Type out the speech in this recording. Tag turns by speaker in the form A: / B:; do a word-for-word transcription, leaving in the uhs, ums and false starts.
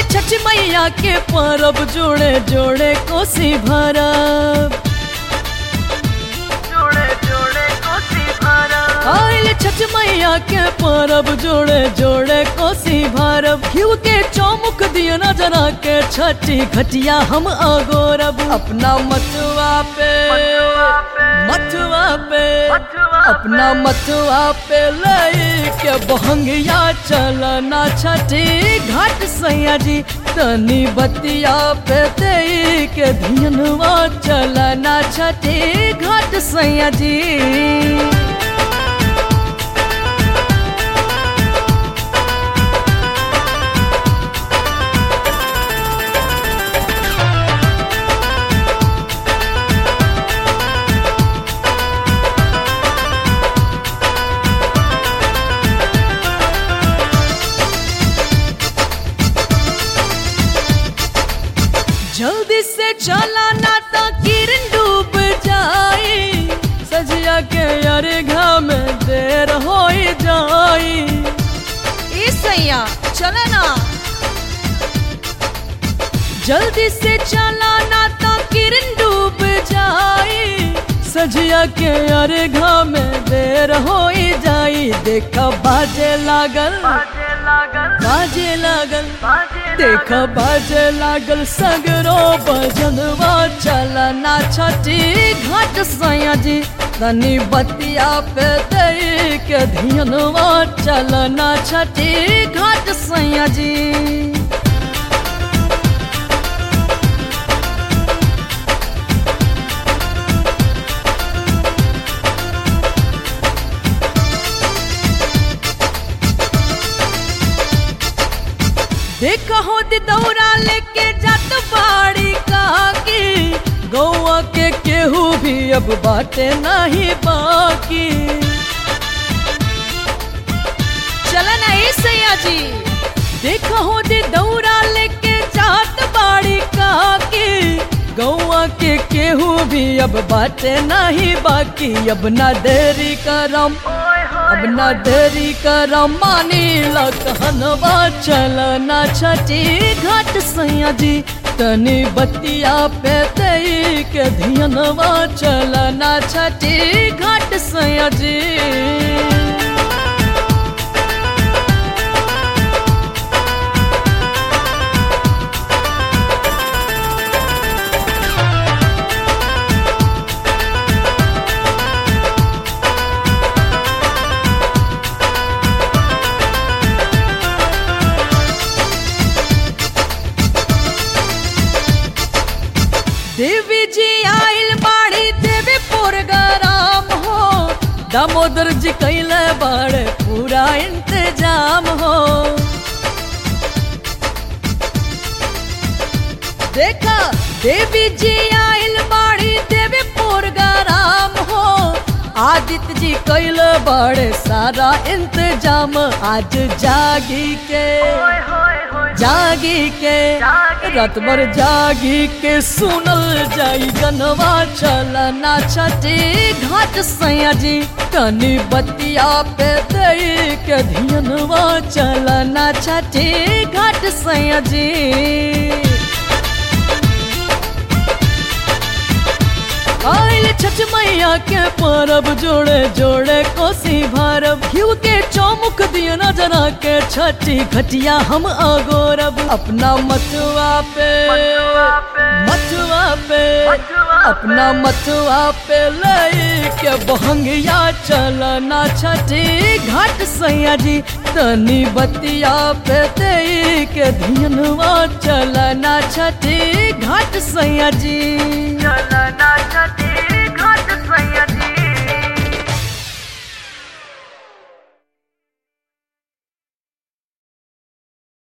A: छठ मैया के परब जोड़े जोड़े कोसी भरब,
B: जोड़े जोड़े कोसी भरब।
A: आइल छठ मैया के परब जोड़े जोड़े कोसी भरब। घिउ के चौमुख दिया न जरा के छठी घटिया हम अगोरब। अपना मथुआ पे मथुआ पे अपना मथुआ पे ले के बहंगिया चलना छठी घाट सैया जी। तनी बतिया पे दे के धियनवा चलना छठी घाट सैया जी। जल्दी से चला ना ता किरण डूब जाई, सजिया के अर्घा में देर हो जाई।
C: ए सैया चले ना,
A: जल्दी से चला ना ता किरण डूब जाई, सजिया के अर्घा में देर हो जाई। देखा बाजे लागल
B: बाजे लागल
A: बाजे लागल
B: बाजे
A: देखा बाजे लागल सगरो बजनवा चलना छठी घाट सैया जी। तनी बतिया पे दे के धियनवा चलना छठी घाट सैया जी। देखा हो दी दौरा लेके जात बाड़ी काकी, गौआ के केहू भी अब बाटे नहीं बाकी।
C: चले ना ए सैया जी।
A: देखा हो दी दौरा लेके जात बाड़ी काकी, गौआ के केहू भी अब बाटे नहीं बाकी। अब ना देरी करम अब ना देरी करम मानी लखनवा चलना छठी घाट सैया जी। तनी बतिया पे दे के धियनवा चलना छठी घाट सैया जी। देवी जी आइल बाड़ी देवी प्रोग्राम हो, दामोदर जी कैले बाड़े पूरा इंतजाम हो। देखा देवी जी आइल बाड़ी देवी प्रोग्राम हो, आदित्य जी कैले बाड़े सारा इंतजाम। आज जागी के जागी के रात भर जागी के सुनल जाई गनवा चलना छठी घाट सैया जी। तनी बतिया पे दे के धियनवा चलना छठी घाट सैया जी। आइल छठ मैया के परब जोड़े जोड़े कोसी भरब। घिउ के चौमुख दिया न जरा के छठी घटिया हम अगोरब। अपना मथुआ पे मथुआ पे अपना मथुआ पे ले के बहंगिया चलना छठी घाट सैया जी। तनी बतिया पे दे के धियनवा चलना छठी घाट सैया जी।
B: चलना छठी घाट सैया जी।